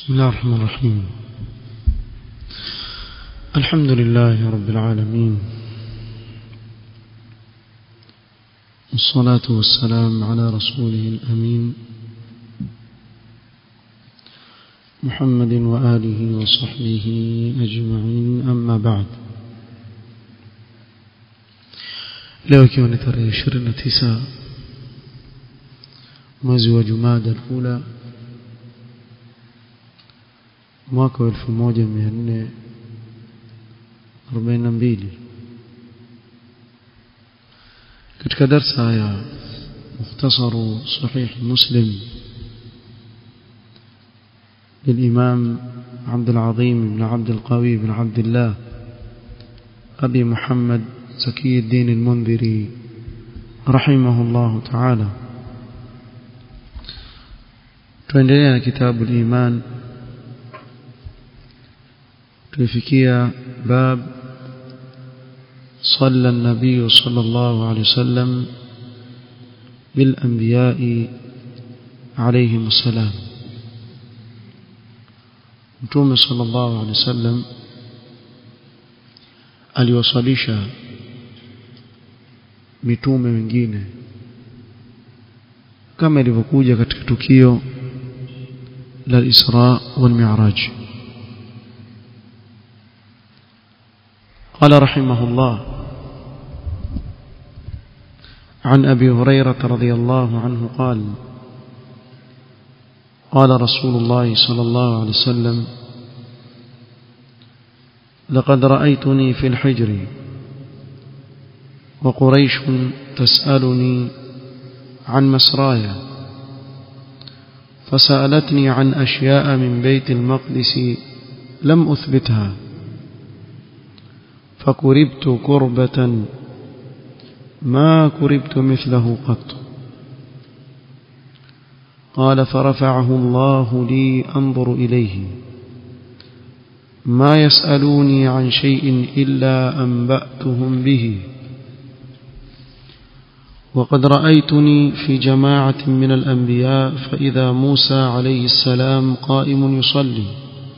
بسم الله الرحمن الرحيم. الحمد لله رب العالمين، والصلاة والسلام على رسوله الأمين محمد وآله وصحبه أجمعين، أما بعد. leo ikiwa ni tarehe 29 mwezi wa Jumada al-Ula mwaka 1442 katika darasa ya mukhtasaru sahih Muslim للإمام عبد العظيم بن عبد القوي بن عبد الله أبي محمد زكي الدين المنذري رحمه الله تعالى. tuendelea كتاب الإيمان tulifikia باب صلى النبي صلى الله عليه وسلم بالأنبياء عليهم السلام. Mtume sallallahu alaihi wasallam aliwasalisha mitume wengine kama ilivyokuja katika tukio la Isra wal Mi'raj. قال رحمه الله: عن أبي هريرة رضي الله عنه قال: قال رسول الله صلى الله عليه وسلم: لقد رأيتني في الحجر وقريش تسألني عن مسرايا، فسألتني عن أشياء من بيت المقدس لم أثبتها، فكربت كربة ما كربت مثله قط. قال: فرفعه الله لي أنظر إليه، ما يسألوني عن شيء إلا أنبأتهم به. وقد رأيتني في جماعة من الأنبياء فإذا موسى عليه السلام قائم يصلي،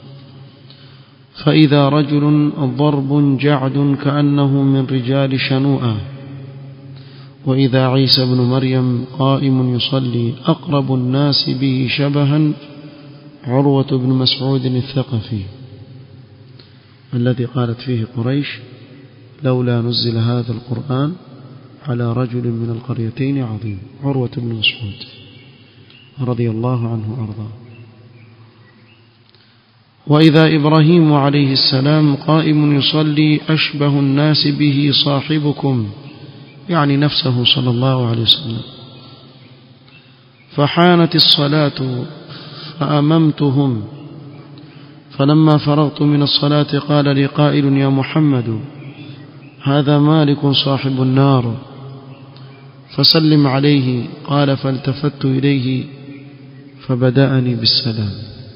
فإذا رجل ضرب جعد كأنه من رجال شنوءة، وإذا عيسى بن مريم قائم يصلي أقرب الناس به شبها عروة بن مسعود الثقفي الذي قالت فيه قريش: لولا نزل هذا القرآن على رجل من القريتين عظيم. عروة بن مسعود رضي الله عنه وأرضاه. وإذا إبراهيم عليه السلام قائم يصلي أشبه الناس به صاحبكم، يعني نفسه صلى الله عليه وسلم. فحانت الصلاة فأممتهم، فلما فرغت من الصلاة قال لي قائل: يا محمد، هذا مالك صاحب النار، فسلم عليه. قال: فالتفت إليه فبدأني بالسلام.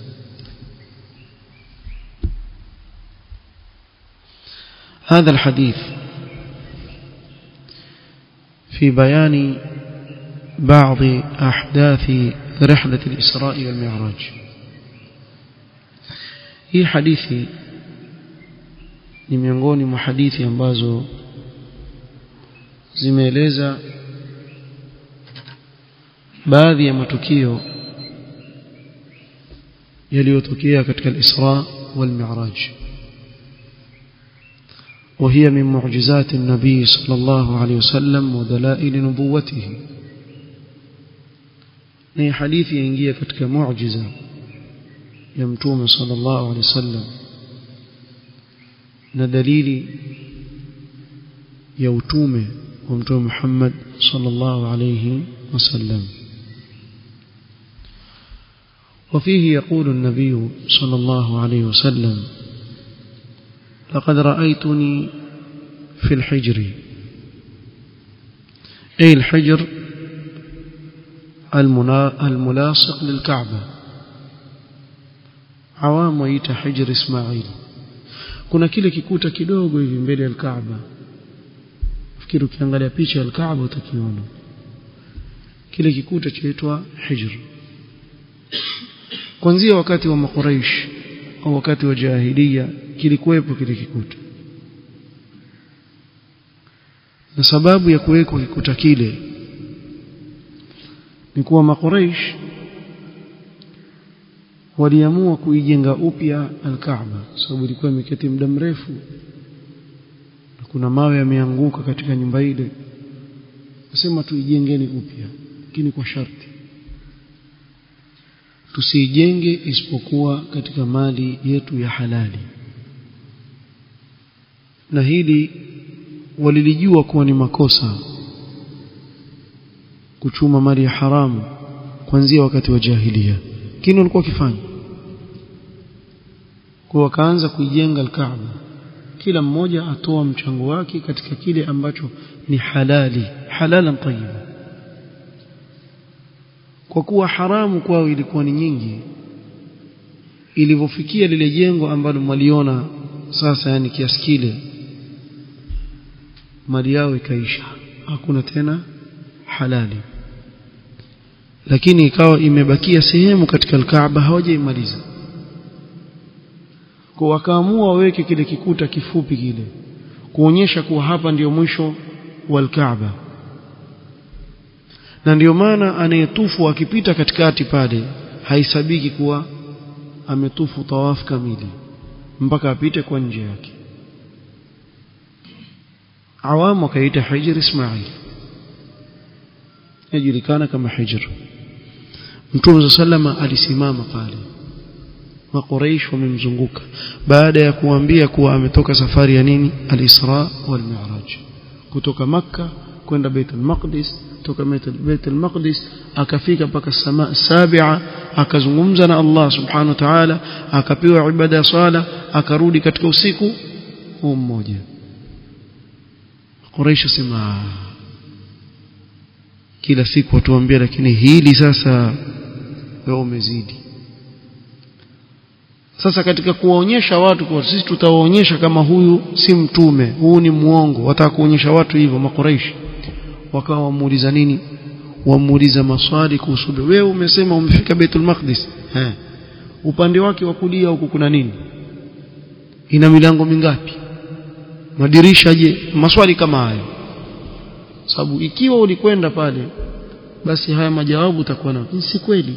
هذا الحديث في بيان بعض أحداث رحلة الإسراء والمعراج. hii hadithi ni miongoni mwa hadithi ambazo zimeeleza baadhi ya matukio yaliyotokea katika al-Isra wal Mi'raj, وهي من معجزات النبي صلى الله عليه وسلم ودلائل نبوته. ni hadithi yaingia katika muujiza ya Mtume sallallahu alaihi wasallam na dalili ya utume wa Mtume Muhammad sallallahu alaihi wasallam. وفيه يقول النبي صلى الله عليه وسلم: لقد رأيتني في الحجر، أي الحجر الملاصق للكعبة، عوام ويت حجر إسماعيل. kuna kile kikuta kidogo hivi mbele ya Kaaba, fikiri ukiangalia picha ya Kaaba utakiona kile kikuta chaitwa Hijr. kuanzia wakati wa Makuraish au wakati wa jahiliya kilikuwepo kile kikuta. Na sababu ya kuwekwa kikuta kile ni kuwa Makuraish waliamua kuijenga upya al-Kaaba, sababu ilikuwa imeketi muda mrefu na kuna mawe yameanguka katika nyumba ile. Nasema tuijengeni upya, lakini kwa sharti tusijenge isipokuwa katika mali yetu ya halali. Na hili walilijua kuwa ni makosa kuchuma mali ya haramu kuanzia wakati wa jahiliya, lakini walikuwa wakifanya. Kwa wakaanza kuijenga al-Kaaba, kila mmoja atoa mchango wake katika kile ambacho ni halali, halalan tayyiba. Kwa kuwa haramu kwao ilikuwa ni nyingi, ilivyofikia lile jengo ambalo mliona sasa, yani kiasi kile, mali yao ikaisha, hakuna tena halali. Lakini ikawa imebakia sehemu katika al-Kaaba hawajaimaliza. Kwa wakaamua waweke kile kikuta kifupi kile kuonyesha kuwa hapa ndio mwisho wa al-Kaaba. Na ndio maana anayetufu akipita katikati pale haisabiki kuwa ametufu tawaf kamili mpaka apite kwa nje yake. Awamu wakaita Hijr Ismail, yajulikana kama Hijr. Mtume sallama alisimama pale, Makuraish wamemzunguka baada ya kuambia kuwa ametoka safari ya nini, al-Isra wal Mi'raj, kutoka Makka kwenda Baitul Maqdis, kutoka Baitul Maqdis akafika mpaka samaa sab'a, akazungumza na Allah subhanahu wa ta'ala, akapewa ibada ya sala, akarudi katika usiku huu mmoja. Quraish sema kila siku watuambia, lakini hili sasa wao umezidi. Sasa katika kuwaonyesha watu kwa sisi tutawaonyesha kama huyu si mtume, huyu ni muongo, wataka kuonyesha watu hivyo, Makuraish wakawa wamuuliza nini, wamuuliza maswali kuhusu wewe umesema umefika Baitul Maqdis, upande wake wa kulia huko kuna nini, ina milango mingapi, madirisha je, maswali kama hayo. Sababu ikiwa ulikwenda pale basi haya majawabu utakuwa nayo. Si kweli.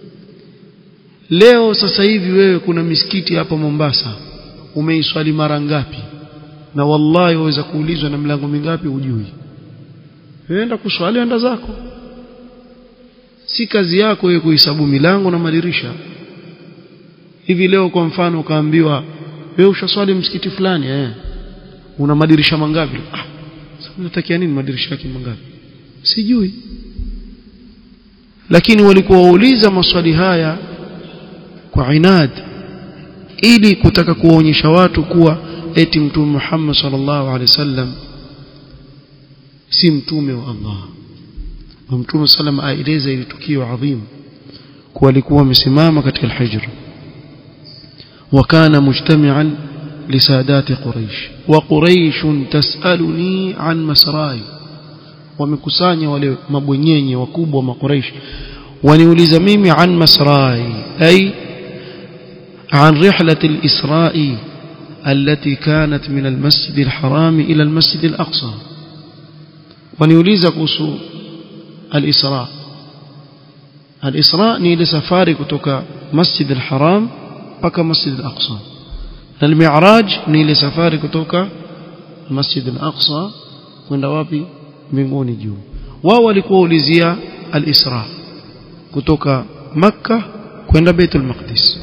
Leo sasa hivi wewe kuna misikiti hapa Mombasa umeiswali mara ngapi, na wallahi waweza kuulizwa na milango mingapi hujui. Weenda kuswali anda zako, si kazi yako wewe kuhesabu milango na madirisha. Hivi leo kwa mfano ukaambiwa wewe ushaswali msikiti fulani, una madirisha mangapi? Sasa unatakia nini madirisha yake mangapi? Sijui. Lakini walikuwa wauliza maswali haya kwa inad, ili kutaka kuwaonyesha watu kuwa eti Mtume Muhammad sallallahu alaihi wasallam si mtume wa Allah. Mtume sallam aeleza ile tukio adhim kwa alikuwa amesimama katika al-Hijr, wakana mujtami'an lisadati Quraish wa Quraish tasaluni an masrai. Wamekusanya wale mabwenyenye wakubwa wa Quraish waniuliza mimi an masrai, ay عن رحلة الإسراء التي كانت من المسجد الحرام إلى المسجد الأقصى. ونيوليز قصو الإسراء. الإسراء نيل سفاري كتوك مسجد الحرام بك مسجد الأقصى. المعراج نيل سفاري كتوك مسجد الأقصى من دوابي mbinguni juu. Wao walikuwa ulizia al-Isra kutoka Makka kwenda Baitul Maqdis.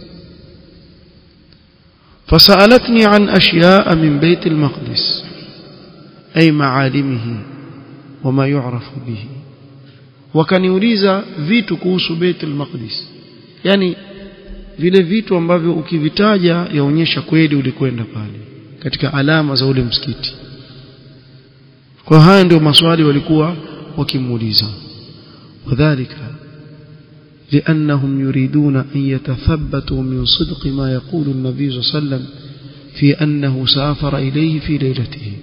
فسألتني عن أشياء من بيت المقدس أي معالمه وما يعرف به. wakaniuliza vitu kuhusu Baitul Maqdis, yani vile vitu ambavyo ukivitaja yaonyesha kweli ulikwenda pale, katika alama za ule msikiti. Kwa haya ndio maswali walikuwa wakimuuliza. wadhālika لأنهم يريدون أن يتثبتوا من صدق ما يقول النبي صلى الله عليه وسلم في أنه سافر إليه في ليلته.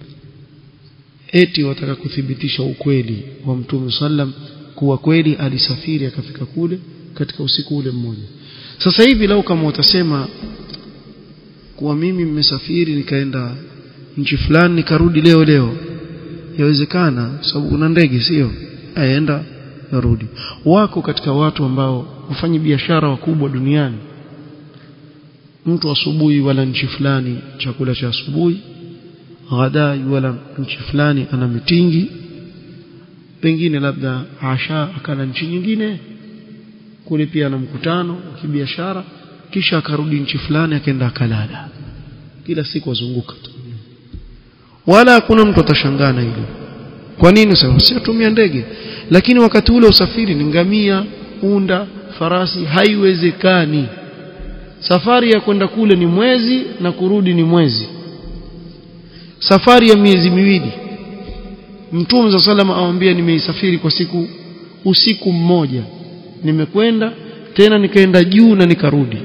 eti wataka kuthibitisha ukweli wa Mtume sallam kuwa kweli alisafiri akafika kule katika usiku ule mmoja. Sasa hivi lau kama utasema kuwa mimi nimesafiri nikaenda nchi fulani nikarudi leo, yawezekana sababu kuna ndege, sio? Aenda narudi. Wako katika watu ambao wafanya biashara wakubwa duniani, mtu asubuhi wala nchi fulani chakula cha asubuhi, ghadai wala nchi fulani ana mitingi, pengine labda asha akala nchi nyingine kule pia na mkutano wa kibiashara, kisha akarudi nchi fulani akaenda akalala. Kila siku wazunguka tu, wala hakuna mtu atashangaa na hilo. Kwa nini? Sababu si atumia ndege. Lakini wakati ule usafiri ni ngamia, punda, farasi, haiwezekani. Safari ya kwenda kule ni mwezi na kurudi ni mwezi, safari ya miezi miwili. Mtume za salama awaambia nimeisafiri kwa usiku mmoja, nimekwenda tena nikaenda juu na nikarudi.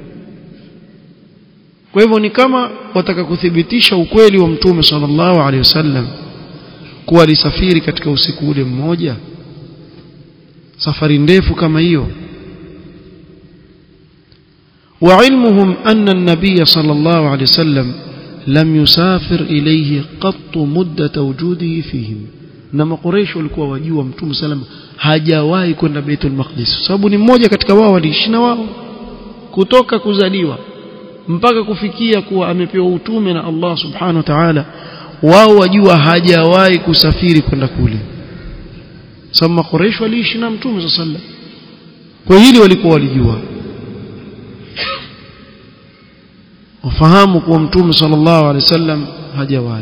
Kwa hivyo ni kama wataka kuthibitisha ukweli wa Mtume sallallahu alaihi wasallam kuwa alisafiri katika usiku ule mmoja, safari ndefu kama hiyo. وعلمهم أن النبي صلى الله عليه وسلم لم يسافر إليه قط مدة وجوده فيهم. نما قريش walikuwa wajua Mtume sallam hajawahi kwenda Baitul Maqdis, sababu ni mmoja katika wao waliishi na wao kutoka kuzaliwa mpaka kufikia kuwa amepewa utume na Allah subhanahu wa ta'ala. Wao wajua hajawahi kusafiri kwenda kule, sababu Quraysh waliishi na Mtume sallam. Kwa hili walikuwa walijua, wafahamu kuwa Mtume sallallahu alaihi wasallam hajawahi.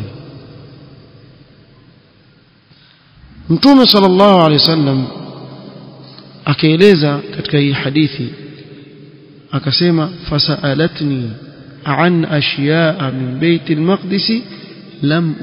Mtume sallallahu alaihi wasallam akaeleza katika hii hadithi akasema, fasalatni an ashiya'a min Bait al-Maqdis lam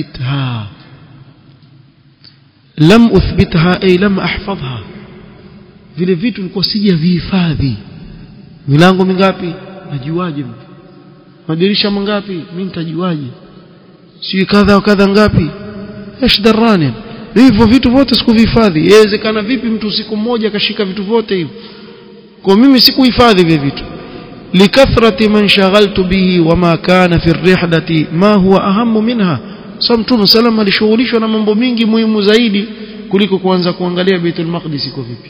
uthbitha ay lam ahfadhha. Vile vitu nilikuwa sijavihifadhi. Milango mingapi najuaje? Madirisha mangapi mimi nitajuaje? Si kadha kadha ngapi? Ashdarani. Hivyo vitu vyote sikuvihifadhi. Inawezekana vipi mtu siku mmoja akashika vitu vyote hivyo? Kwa mimi sikuhifadhi vile vitu. Likathrati man shaghaltu bihi wama kana fi ar-rihlati ma huwa ahammu minha. Mtume sallallahu alishughulishwa na mambo mingi muhimu zaidi kuliko kuanza kuangalia Baitul Maqdis iko vipi.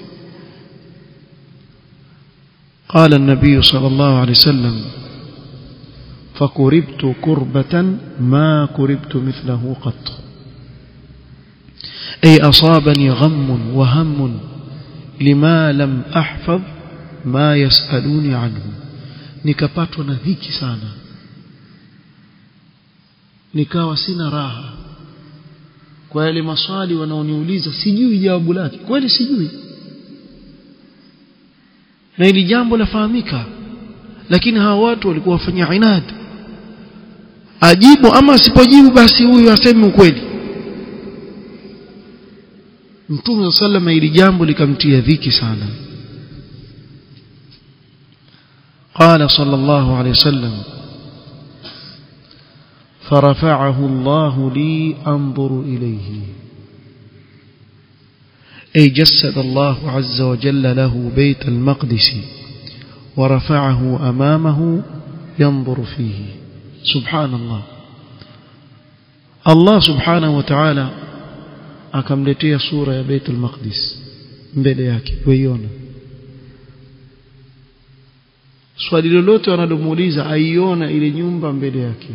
قال النبي صلى الله عليه وسلم فقربت كربة ما قربت مثله قط، أي أصابني غم وهم لما لم أحفظ ما يسألوني عنه. nikapatwa na dhiki sana, nikawa sina raha kwa yale maswali wanaoniuliza, sijui jawabu lake, kweli sijui, na ili jambo lafahamika, lakini hawa watu walikuwa wafanya inad, ajibu ama asipojibu basi huyu aseme ukweli. Mtume sallallahu ili jambo likamtia dhiki sana. قال صلى الله عليه وسلم فرفعه الله لي أنظر إليه، أي جسد الله عز وجل له بيت المقدس ورفعه أمامه ينظر فيه. سبحان الله. الله سبحانه وتعالى akamletea sura ya Baitul Maqdis mbele yake kuiona. Swali lolote wanalomuuliza aiona ile nyumba mbele yake.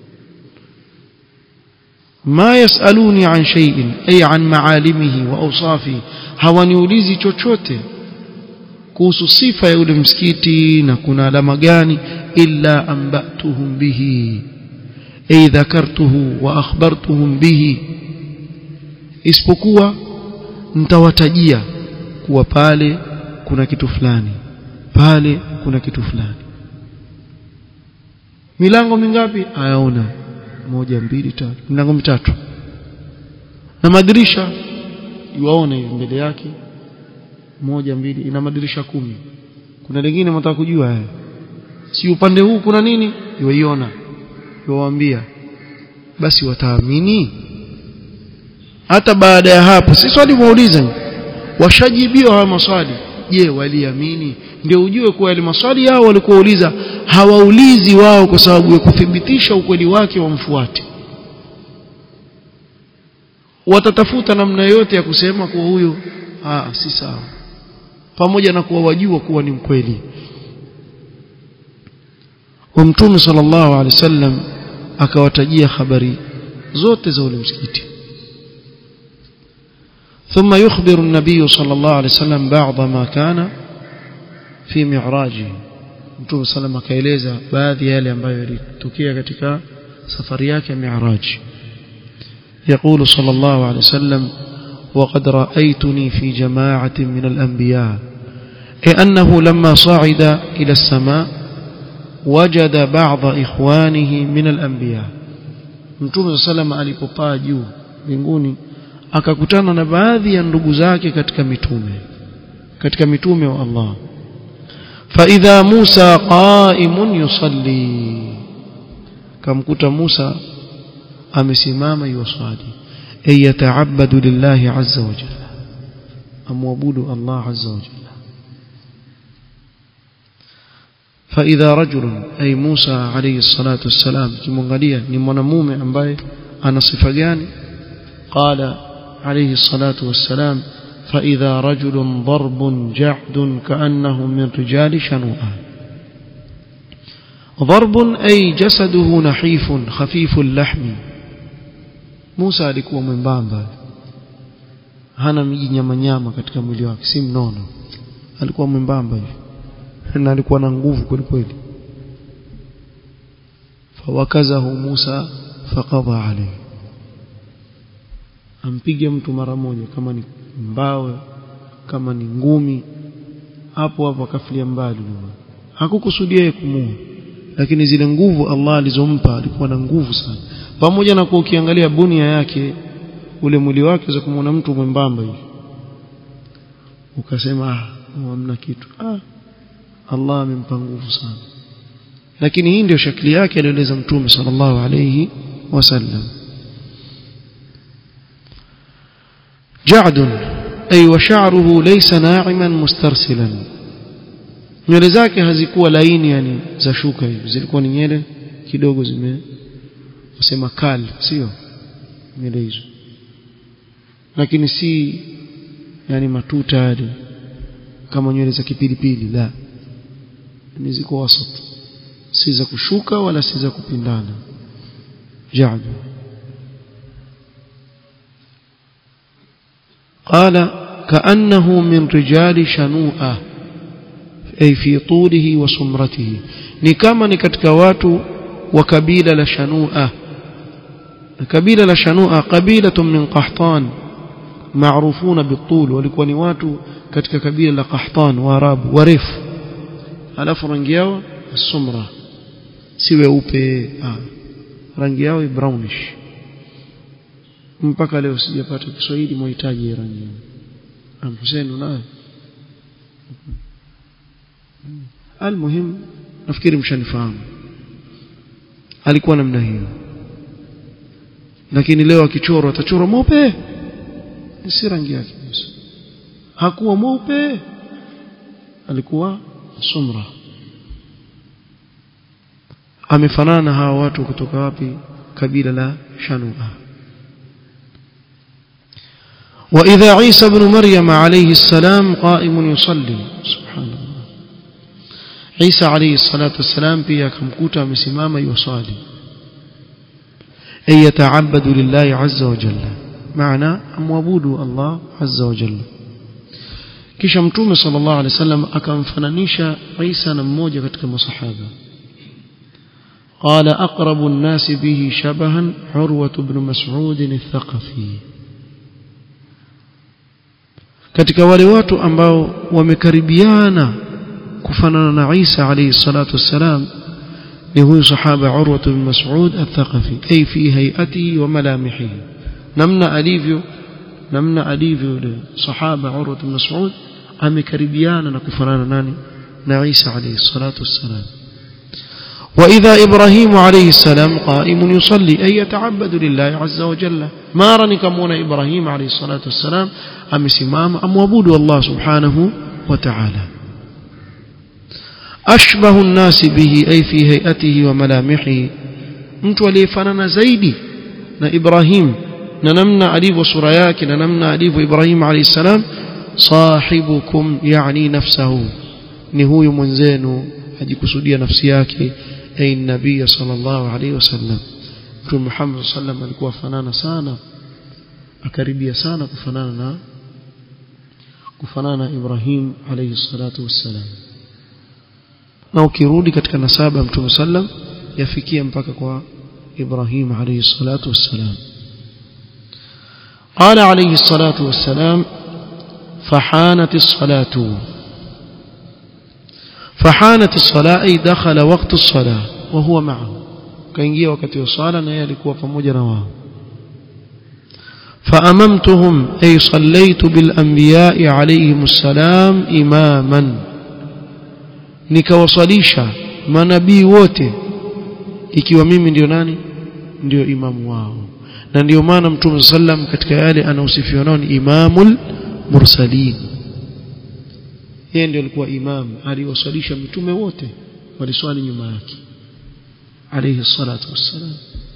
ma yasaluni an shay'in ay an ma'alimihi wa awsafihi, hawaniulizi chochote kuhusu sifa ya ule msikiti na kuna alama gani, illa ambatuhum bihi ay dhakartuhu wa akhbartuhum bihi, isipokuwa nitawatajia kuwa pale kuna kitu fulani, pale kuna kitu fulani. Milango mingapi? Ayaona 1 2 3, milango mitatu. Na madirisha yuaona hivi mbele yake 1 2, ina madirisha 10. Kuna lingine mtaka kujua haya, si upande huu kuna nini, yuiona, yuwaambia, basi wataamini. Hata baada ya hapo si swali muulize, washajibiwa hawa maswali, je waliamini? Ndio ujue kuwa yale maswali yao walikuwa uliza hawaulizi wao kwa sababu ya kuthibitisha ukweli wake wamfuate, watatafuta namna yote ya kusema kuwa huyo si sawa, pamoja na kuwa wajua kuwa ni mkweli. Wa Mtume sallallahu alaihi wasallam akawatajia habari zote za ule msikiti. ثم يخبر النبي صلى الله عليه وسلم بعض ما كان في معراجه. Mtume sallam akaeleza baadhi ya yale ambayo yalitokea katika safari yake ya Mi'raj. يقول صلى الله عليه وسلم: وقد رأيتني في جماعة من الأنبياء، أنه لما صعد إلى السماء وجد بعض إخوانه من الأنبياء. Mtume sallam alipopaa juu mbinguni akakutana na baadhi ya ndugu zake katika mitume wa Allah. فإذا موسى قائم يصلي، kamkuta Musa amesimama yusali، ay yata'abbadu lillahi azza wa jalla, amwabudu Allah azza wa jalla. فإذا رجل أي موسى عليه الصلاة والسلام، kimwangalia ni mwanamume ambaye ana sifa gani؟ قال عليه الصلاة والسلام: فإذا رجل ضرب جعد كأنه من رجال شنوءة. ضرب أي جسده نحيف خفيف اللحم. موسى alikuwa mwembamba, hana nyama katika mwili wake, si mnono, alikuwa mwembamba hivi na alikuwa na nguvu kweli kweli. fawakazahu Musa faqadha alayhi, ampige mtu mara moja, kama ni mbawe kama ni ngumi, hapo akafilia mbali. Hakukusudia yeye kumuua, lakini zile nguvu Allah alizompa, alikuwa na nguvu sana. Pamoja na kwa ukiangalia bunia yake, ule mwili wake za kumuona mtu mwembamba hivi ukasema hamna kitu, Allah amempa nguvu sana. Lakini hii ndio shakli yake alieleza Mtume sallallahu alayhi wasallam. جعد أي وشعره ليس ناعما مسترسلا، nywele zake hazikuwa laini, yani za shuka hivi, zilikuwa ni nywele kidogo kusema kali, sio nywele hizo, lakini si yani matuta yale kama nywele za kipilipili, la, ni ziko wasat, si za kushuka wala si za kupindana. جعد. قال: كأنه من رجال شنوءة، أي في طوله وسمرته، ni kama ni katika watu wa kabila la Shanu'a. kabila la Shanu'a qabilatun min Qahtan maarufuna bitul, walikuwa ni watu katika kabila la Qahtan, Waarabu warefu, alafu rangi yao sumra, si weupe, rangi yao brownish. Mpaka leo sijapata Kiswahili mhitaji rangi. Hussein unaye? Almuhim, nafikiri mshanifahamu, alikuwa namna hiyo. Lakini leo akichorwa atachorwa mweupe, si rangi yake. Hakuwa mweupe, alikuwa sumra. Amefanana hawa watu kutoka wapi? Kabila la Shanu'a. وإذا عيسى بن مريم عليه السلام قائم يصلي، سبحان الله، عيسى عليه الصلاة والسلام pia akamkuta amesimama yusali، أي يتعبد لله عز وجل، معنى amwabudu Allah عز وجل. kisha Mtume sallallahu alaihi wasallam akamfananisha Isa na mmoja katika masahaba. قال: أقرب الناس به شبها عروة بن مسعود الثقفي. katika wale watu ambao wamekaribiana kufanana na Isa alayhi salatu wassalam ni huyu sahaba Urwa bin Mas'ud al-Thaqafi, ay fi hay'atihi wa malamihihi, namna alivyo yule sahaba Urwa bin Mas'ud amekaribiana na kufanana nani? Na Isa alayhi salatu wassalam. وإذا إبراهيم عليه السلام قائم يصلي، أي يتعبد لله عز وجل. ما رني كمون إبراهيم عليه الصلاة والسلام أم سمام أم وبود الله سبحانه وتعالى أشبه الناس به أي في هيئته وملامحه mtu aliyefanana zaidi na Ibrahim na namna alivyo sura yake na namna alivyo Ibrahim alayhi salam sahibukum yani nafsuhu ni huyu mwenzenu hajikusudia nafsi yake ay nabii sallallahu alayhi wasallam Mtume Muhammad sallam alikuwa fanana sana akaribia sana kufanana na Ibrahim alayhi salatu wassalam na ukirudi katika nasaba Mtume sallam yafikia mpaka kwa إبراهيم عليه الصلاة والسلام قال عليه الصلاة والسلام فحانت الصلاة أي دخل وقت الصلاة وهو معه كينجي وقت الصلاة نيالكوا فمجنوا فأممتهم أي صليت بالأنبياء عليهم السلام إماما nikawasalisha manabii wote ikiwa mimi ndio nani ndio imamu wao na ndio maana Mtume sallam katika yale anaosifiwa nao ni imamul mursalin yeye ndio alikuwa imam aliwasalisha mitume wote waliswali nyuma yake alayhi salatu wassalam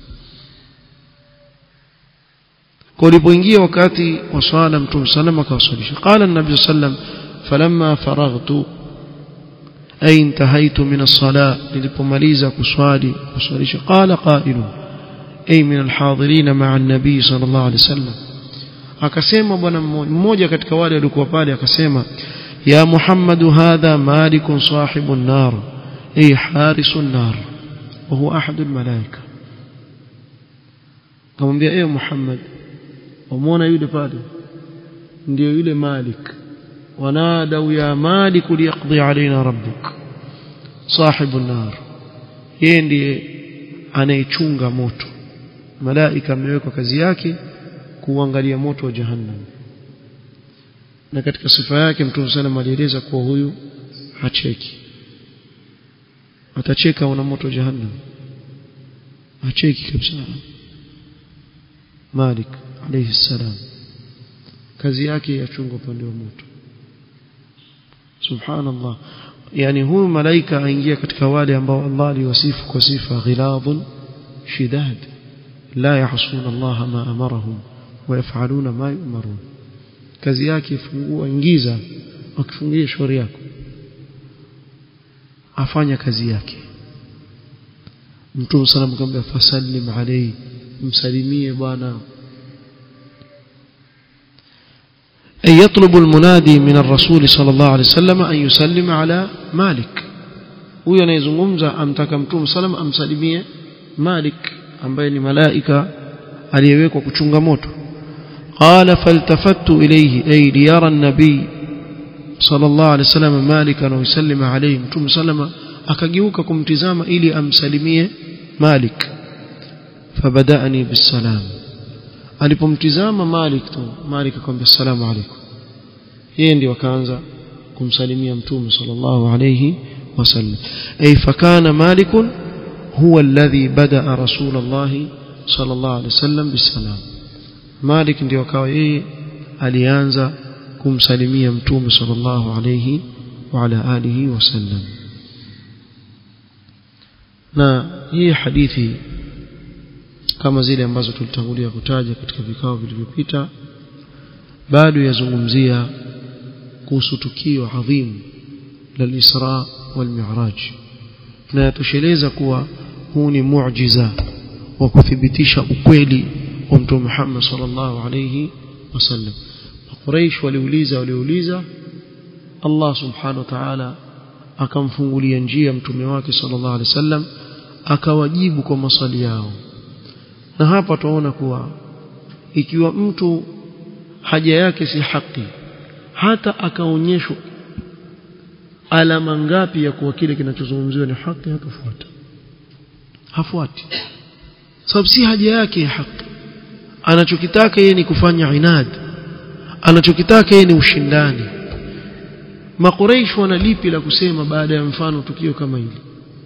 kulipoingia wakati wa swala Mtume sallam akawasalisha qala an-nabii sallam falamma faraghtu أي انتهيت من الصلاة للبماليزة كسوالي قال قائل أي من الحاضرين مع النبي صلى الله عليه وسلم akasema bwana mmoja katika wale waliokuwa pale akasema ya Muhammad hadha malik sahibun nar ay harisun nar wa huwa ahad almalaika kamwambia ewe Muhammad umeona yule pale ndio yule Malik ونادوا يا مالك ليقضي علينا ربك صاحب النار yeye ndiye anayechunga moto malaika amewekwa kazi yake kuangalia moto wa jahannam na katika sifa yake Mtume sana alieleza kuwa huyu hacheki atacheka una moto wa jahannam hacheki kabisa Malik alayhi salam kazi yake yachunga upande wa moto subhanallah yani huyu malaika aingia katika wale ambao Allah aliwasifu kwa sifa ghiladun shidad la yahsuna Allah ma amarahum wa yaf'aluna ma yu'marun kazi yake fungua ingiza akifungia shauri yako afanya kazi yake Mtume sallam akamwambia fasallim alayhi msalimie bwana أن يطلب المنادي من الرسول صلى الله عليه وسلم أن يسلم على مالك وينزغمزا amtaka Mtume sallam amsalimie Malik ambaye ni malaika aliyewekwa kuchunga moto qala faltafattu ilayhi ay liyara an-nabi sallallahu alayhi wasallam Malikan wa yusallima alayhi Mtume sallam akageuka kumtizama ili amsalimie Malik fabada'ani bisalam alipomtizama Malik akamwambia assalamu alaykum yeye ndiye akaanza kumsalimia Mtume sallallahu alayhi wasallam ay fakana Malik huwa alladhi bada'a rasulullah sallallahu alayhi wasallam bisalam Malik ndiye akawa yeye alianza kumsalimia Mtume sallallahu alayhi wa ala alihi wasallam na hii hadithi kama zile ambazo tulitangulia kutaja katika vikao vilivyopita bado yazungumzia kuhusu tukio adhim la al-Isra wal Mi'raj na yatosheleza kuwa huu ni muujiza wa kuthibitisha ukweli wa Mtume Muhammad sallallahu alayhi wasallam Quraysh waliuliza Allah subhanahu wa ta'ala akamfungulia njia mtume wake sallallahu alayhi wasallam akawajibu kwa maswali yao na hapa tunaona kuwa ikiwa mtu haja yake si haki hata akaonyeshwa alama ngapi ya kuwa kile kinachozungumziwa ni haki hafuati sababu si haja yake ya haki anachokitaka yeye ni kufanya inad anachokitaka yeye ni ushindani Makuraish wanalipi la kusema baada ya mfano tukio kama hili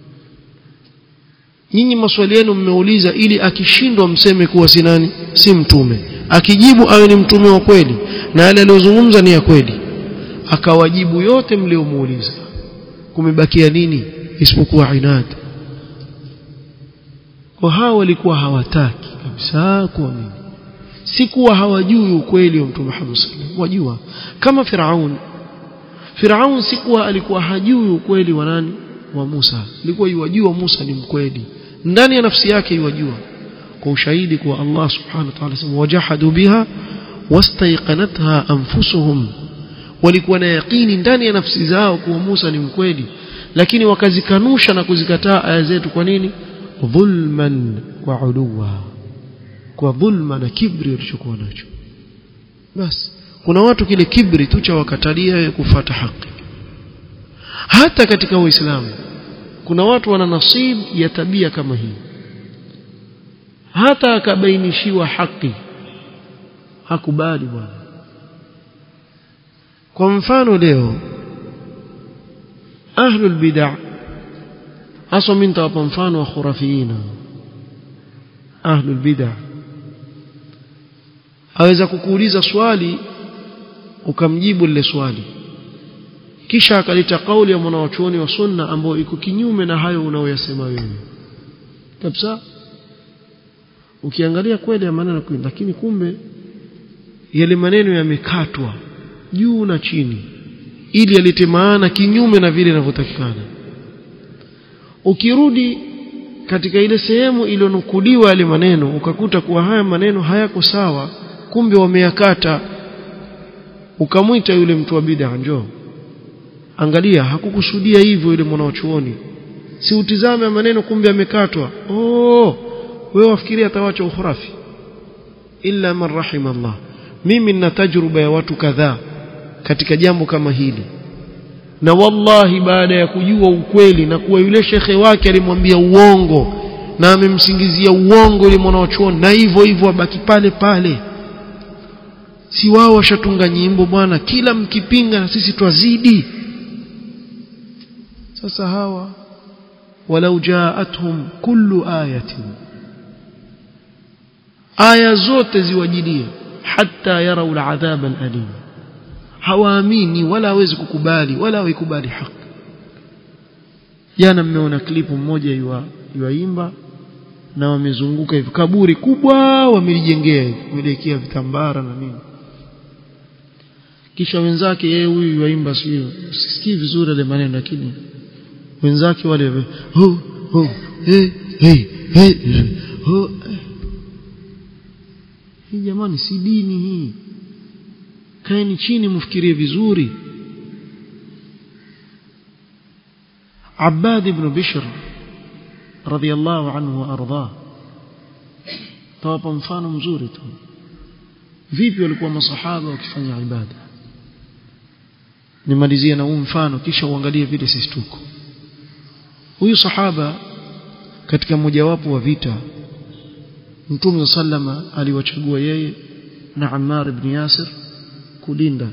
nyinyi maswali yenu mmeuliza ili akishindwa mseme kuwa si nani si mtume akijibu awe ni mtume wa kweli na yale aliyozungumza ni ya kweli akawajibu yote mliomuuliza. Kumebakia nini isipokuwa inad? Kwa hao walikuwa hawataki kabisa kuamini, si kuwa hawajui ukweli wa Mtume Muhammad sallallahu alaihi wasallam, wajua. Kama Firaun si kuwa alikuwa hajui ukweli wa nani, wa Musa, alikuwa yajua Musa ni mkweli ndani ya nafsi yake, yajua kwa ushahidi kwa Allah subhanahu wa ta'ala sema wajahadu biha wastayqanatha anfusuhum, walikuwa na yaqini ndani ya nafsi zao kuwa Musa ni mkweli, lakini wakazikanusha na kuzikataa aya zetu. Kwa nini? Dhulman wa uluwa, kwa dhulma na kibri walichokuwa nacho. Basi kuna watu kile kibri tu cha wakatalia kufuata haki. Hata katika Uislamu kuna watu wana nasib ya tabia kama hii, hata akabainishiwa haki hakubali bwana. Kwa mfano leo ahlul bid'ah, hasa mimi nitawapa mfano wa khurafiina. Ahlul bid'ah aweza kukuuliza swali ukamjibu lile swali, kisha akaleta kauli ya mwanachuoni wa sunna ambayo iko kinyume na hayo unaoyasema wewe kabisa. Ukiangalia kweli ya maneno kweli, lakini kumbe yale maneno yamekatwa juu na chini ili yalete maana kinyume na vile inavyotakikana. Ukirudi katika ile sehemu iliyonukuliwa yale maneno ukakuta kuwa haya maneno hayako sawa, kumbe wameyakata. Ukamwita yule mtu wa bid'a, njoo angalia, hakukusudia hivyo yule mwanachuoni, si utizame maneno kumbe yamekatwa. Wewe wafikiria atawacha ukhurafi? Illa man rahima Allah. Mimi nina tajruba ya watu kadhaa katika jambo kama hili, na wallahi baada ya kujua ukweli na kuwa yule shekhe wake alimwambia uongo na amemsingizia uongo yule mwanachuoni, na hivyo hivyo abaki pale pale. Si wao washatunga nyimbo bwana, kila mkipinga na sisi twazidi. Sasa hawa walau jaatuhum kullu ayatin, aya zote ziwajilie, hatta yarau al'adhab al'alim, hawaamini wala hawezi kukubali wala hawikubali haki. Jana mmeona klipu mmoja yuaimba na wamezunguka hivi kaburi kubwa wamelijengea hivi, wameelekea vitambara na nini, kisha wenzake yeye huyu yuaimba, sio sisikii vizuri ile maneno, lakini wenzake wale hii jamani si dini hii, kaeni chini mfikirie vizuri. Abbad ibn Bishr radhiyallahu anhu wa ardhah, tawapa mfano mzuri tu vipi walikuwa masahaba wakifanya ibada. Nimalizie na huu mfano kisha uangalie vile sisi tuko. Huyu sahaba katika mojawapo wa vita Mtume sallama aliwachagua yeye na Ammar ibn Yasir kulinda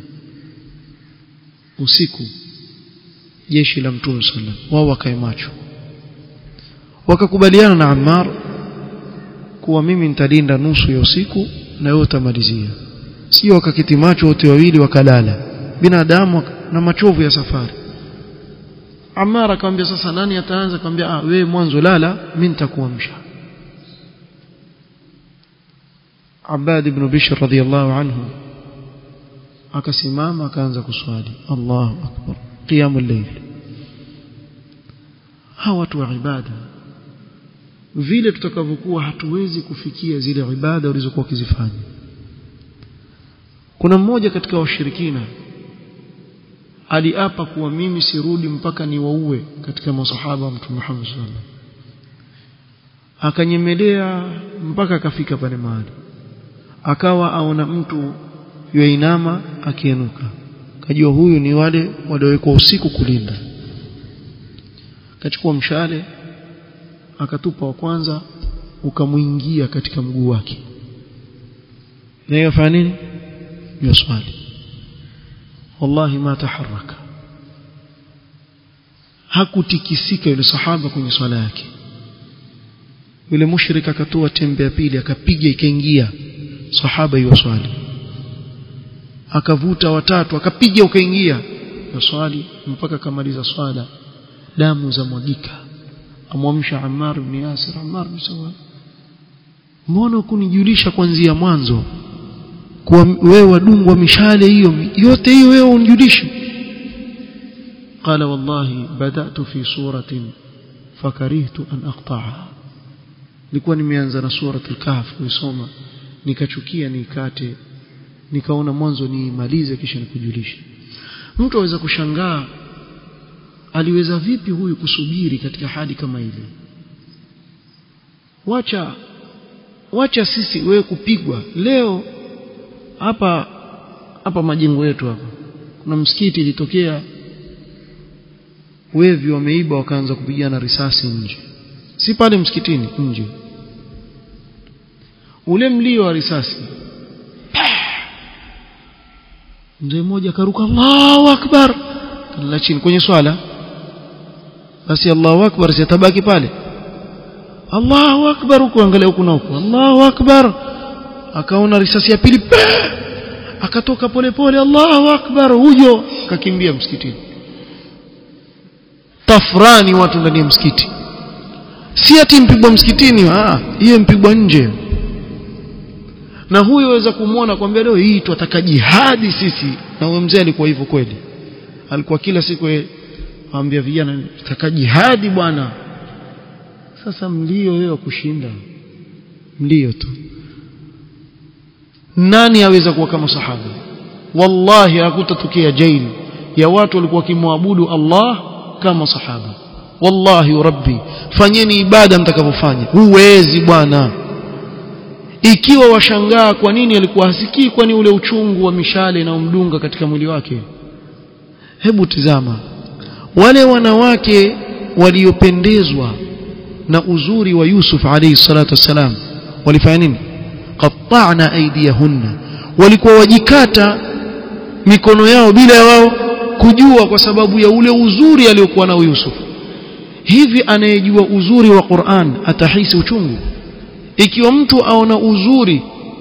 usiku jeshi la Mtume sallam. Wao wakae macho, wakakubaliana na Ammar kuwa mimi nitalinda nusu ya usiku na wewe utamalizia. Sio wakakiti macho wote wawili wakalala, binadamu na machovu ya safari. Ammar akamwambia sasa nani ataanza? Akamwambia wewe mwanzo lala, mimi nitakuamsha. Abbad ibn Bishr radhiyallahu anhu akasimama akaanza kuswali, Allahu akbar, qiyamul layl. Hawa watu wa ibada vile tutakavyokuwa hatuwezi kufikia zile ibada walizokuwa wakizifanya. Kuna mmoja katika washirikina aliapa kuwa mimi sirudi mpaka niwaue katika masahaba wa Mtume Muhammad sallallahu alaihi wasallam. Akanyemelea mpaka akafika pale mahali, akawa aona mtu yuinama akienuka, kajua huyu ni wale waliowekwa usiku kulinda. Akachukua mshale akatupa wa kwanza ukamuingia katika mguu wake, na yafanya nini? Yuswali. Wallahi ma taharraka, hakutikisika yule sahaba kwenye swala yake. Yule mushrik akatoa tembe ya pili akapiga ikaingia, sahaba yuswali. akavuta watatu akapiga ukaingia swali mpaka kamaliza swala damu za mwagika. Amwamsha Ammar ibn Yasir, Ammar msawa, mbona kunijulisha kuanzia mwanzo kwa wewe wadungwa mishale hiyo yote hiyo wewe unijulishe? Qala wallahi bada'tu fi suratin fakarihtu an aqta'ha, nilikuwa nimeanza na suratul Kahf kusoma nikachukia nikate, nikaona mwanzo niimalize kisha nikujulishe. Mtu aweza kushangaa aliweza vipi huyu kusubiri katika hali kama ile. Wacha sisi wewe kupigwa leo hapa majengo yetu hapa kuna msikiti ilitokea wevi wameiba wakaanza kupigana risasi nje, si pale msikitini, nje. Ule mlio wa risasi, mzee mmoja karuka Allahu Akbar kala chini kwenye swala, basi Allahu Akbar sitabaki pale, Allahu Akbar huko angalia huko na huko, Allahu Akbar. Akaona risasi ya pili, akatoka polepole, Allahu Akbar, huyo kakimbia msikitini. Tafrani watu ndani ya msikiti, si ati mpigwa msikitini, yeye mpigwa nje. Na huyo waweza kumuona kwambia leo hii tutataka jihadi sisi, na huyo mzee alikuwa hivyo kweli, alikuwa kila siku aambia vijana tutataka jihadi bwana. Sasa mlio wewe kushinda mlio tu, nani aweza kuwa kama sahaba? Wallahi hakutatokea jaili ya watu walikuwa kimwabudu Allah kama sahaba. Wallahi rabbi, fanyeni ibada mtakavyofanya, huwezi bwana. Ikiwa washangaa kwa nini alikuwa hasikii, kwani ule uchungu wa mishale na umdunga katika mwili wake, hebu tizama wale wanawake waliopendezwa na uzuri wa Yusuf alayhi salatu wasalam walifanya nini? qatta'na aydiyahunna, walikuwa wajikata mikono yao bila ya wao kujua, kwa sababu ya ule uzuri aliokuwa nao Yusuf. Hivi anayejua uzuri wa Qur'an atahisi uchungu? Ikiwa mtu aona uzuri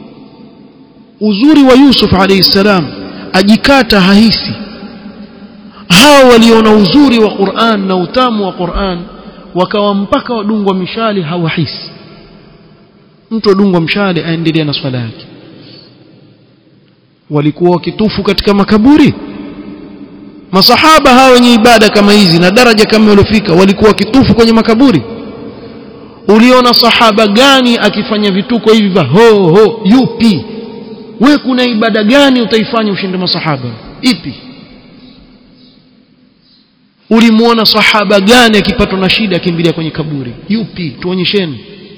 wa Yusuf alayhi salam ajikata hahisi, hao waliona uzuri wa Qur'an na utamu wa Qur'an wakawa mpaka wadungwa mishale hawahisi. Mtu adungwa mshale aendelea na swala yake. Walikuwa wakitufu katika makaburi masahaba hao wenye ibada kama hizi na daraja kama waliofika, walikuwa wakitufu kwenye makaburi. Uliona sahaba gani akifanya vituko hivi vya ho yupi? Wewe kuna ibada gani utaifanya ushinde masahaba? Ipi? Ulimuona sahaba gani akipatwa na shida akimbilia kwenye kaburi? Yupi? Tuonyesheni.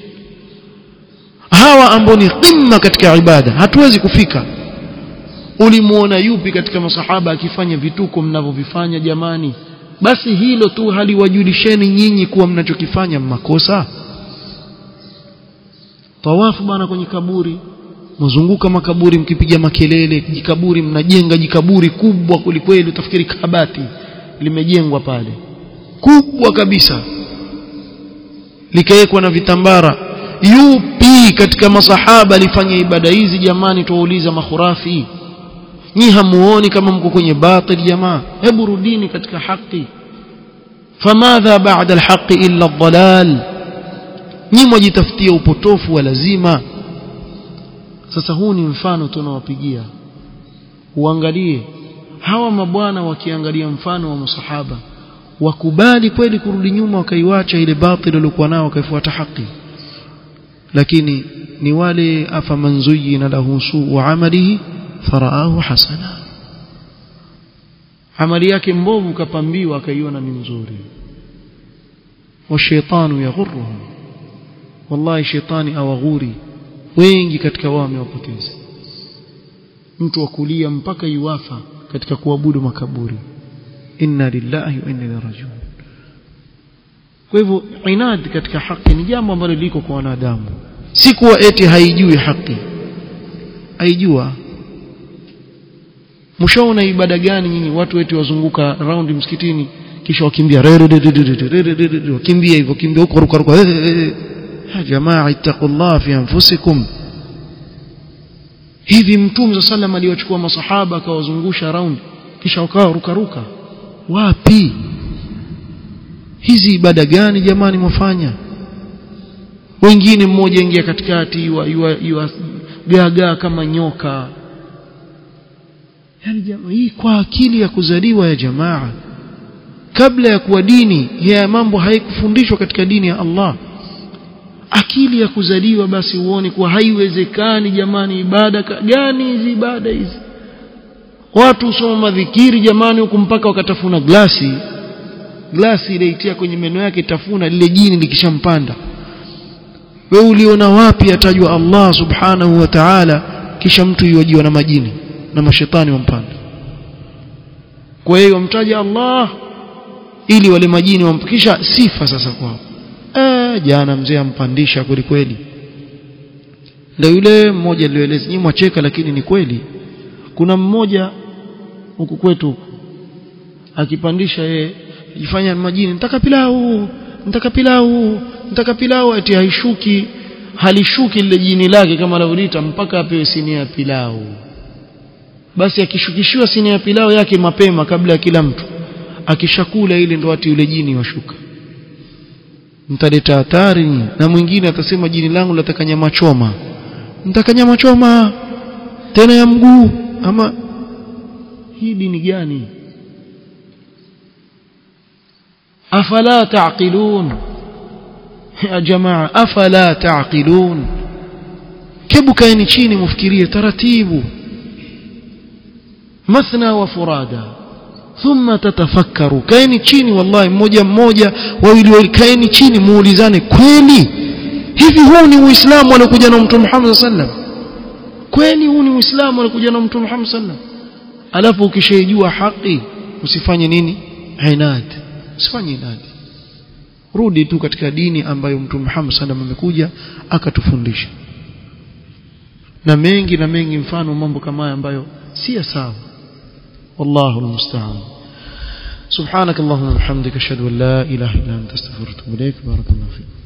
Hawa ambao ni qimma katika ibada hatuwezi kufika. Ulimuona yupi katika masahaba akifanya vituko mnavyovifanya jamani? Basi hilo tu haliwajulisheni nyinyi kuwa mnachokifanya makosa. Tawafu bana kwenye kaburi, mzunguka makaburi mkipiga makelele, jikaburi mnajenga jikaburi kubwa kulikweli, utafikiri kabati limejengwa pale kubwa kabisa likawekwa na vitambara. Yupi katika masahaba alifanya ibada hizi jamani? Tuwauliza makhurafi. Ni hamuoni kama mko kwenye batil jamaa? Hebu rudini katika haki. Famadha ba'da alhaqi illa ad-dhalal, ni mjitafutia upotofu wa lazima. Sasa huu ni mfano tunawapigia. Uangalie hawa mabwana wakiangalia mfano wa masahaba, wakubali kweli kurudi nyuma wakaiacha ile batil waliokuwa nao wakaifuata haki. Lakini ni wale afaman zuyyina lahu su'u amalihi faraahu hasana, amali yake mbovu kapambiwa akaiona ni nzuri. Wa shaytanu yaghurruhum, wallahi shaytani awaghuri wengi katika wao wamewapoteza. Mtu wakulia mpaka yuwafa katika kuabudu makaburi. Inna lillahi wa inna ilaihi rajiun. Kwa hivyo inad katika haki ni jambo ambalo liko kwa wanadamu, si kuwa eti haijui haki. Haijua. Mshaona ibada gani nyinyi watu eti wazunguka round msikitini kisha wakimbia wakimbia hivyo, kimbia huko ruka. Ya jamaa ittaqullah fi anfusikum, hivi mtume sallam aliwachukua masahaba akawazungusha round kisha wakawa rukaruka wapi hizi ibada gani jamani mwafanya wengine mmoja ingia katikati gaga kama nyoka yani jamaa hii kwa akili ya kuzaliwa ya jamaa kabla ya kuwa dini ya mambo haikufundishwa katika dini ya Allah akili ya kuzaliwa basi uone kuwa haiwezekani jamani ibada gani hizi ibada hizi watu usoma madhikiri jamani huko mpaka wakatafuna glasi ile itia kwenye meno yake tafuna lile jini likishampanda wewe uliona wapi atajwa Allah subhanahu wa ta'ala kisha mtu yuajiwa na majini na mashetani wampanda kwa hiyo mtaja Allah ili wale majini wampikisha sifa sasa kwao jana mzee ampandisha kweli kweli ndio yule mmoja alieleza nyinyi mwacheka lakini ni kweli kuna mmoja huku kwetu akipandisha yeye jifanya majini nitaka pilau ati halishuki lile jini lake kama anavyolita mpaka apewe sinia ya pilau basi akishukishiwa sinia ya pilau yake mapema kabla ya kila mtu akishakula ile ndo ati yule jini washuka mtaleta hatari na mwingine atasema jini langu lataka nyama choma nitaka nyama choma tena ya mguu ama hii dini gani afala taqilun ya jamaa afala taqilun kebu kaeni chini mfikirie taratibu mathna wa furada thumma tatafakkaru kaeni chini wallahi mmoja wawili kaeni chini muulizane kweli hivi huu ni uislamu alikuja na mtume Muhammad sallam kweli huu ni uislamu alikuja na mtume Muhammad sallam alafu ukishajua haki usifanye nini usifanye inadi rudi tu katika dini ambayo mtume Muhammad sallam amekuja akatufundisha na mengi mfano mambo kama haya ambayo si sawa والله المستعان سبحانك اللهم وبحمدك اشهد ان لا اله الا انت استغفرك واتوب اليك بارك الله فيك